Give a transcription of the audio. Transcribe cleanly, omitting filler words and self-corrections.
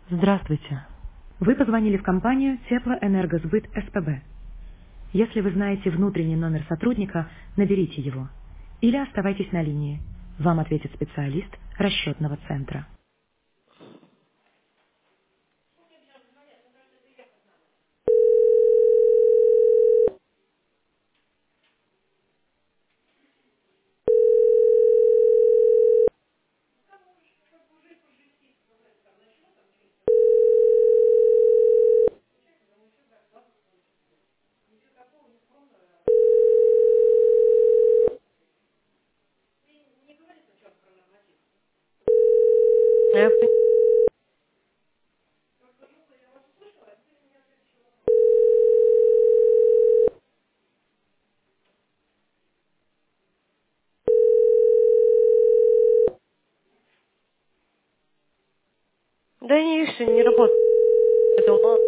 Здравствуйте. Вы позвонили в компанию Теплоэнергосбыт СПБ. Если вы знаете внутренний номер сотрудника, наберите его. Или оставайтесь на линии. Вам ответит специалист расчетного центра. Я пон- Да не, видишь, не работает. Я думала,